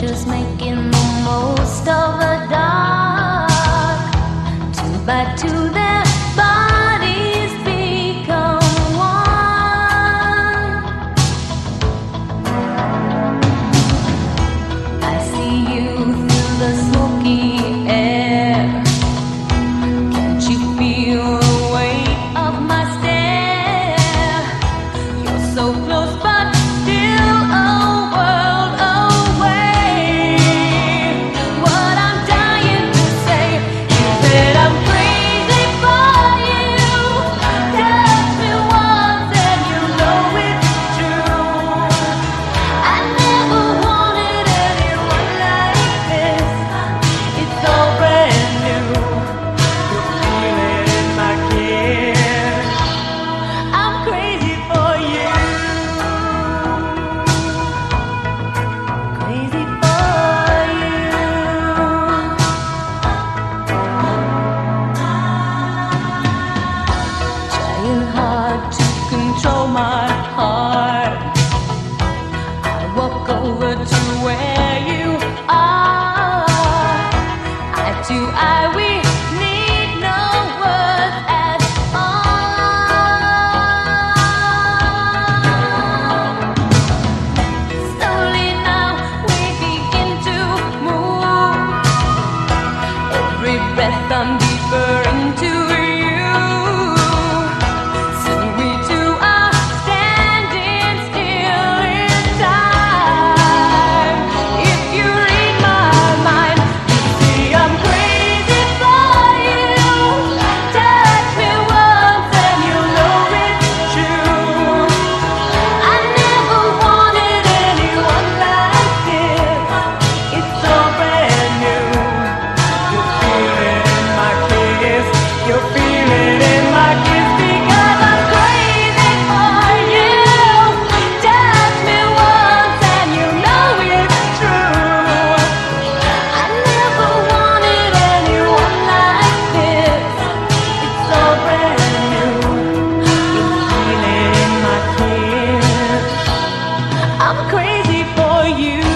just making the most of the dark. Two by two, their bodies become one. I see you through the smoky air. Can't you feel the weight of my stare? You're so close, but still a world away. What I'm dying to say is that I'm crazy for you. Touch me once and you know it's true. I never wanted anyone like this. It's all brand new. You feel it in my kiss. I'm crazy for you. Crazy for you. Trying hard to control my heart. I walk over to where you are. Eye to eye, we need no words at all. Slowly now we begin to move. Every breath I'm deeper into you. Soon we two are standing still in time. If you read my mind, you see I'm crazy for you. Touch me once and you know it's true. I never wanted anyone like this. It's so brand new. You feel it in my kiss. You feel it in my kiss because I'm crazy for you. Touch me once and you know it's true. I never wanted anyone like this. It's so brand new. You feel it in my kiss. I'm crazy for you.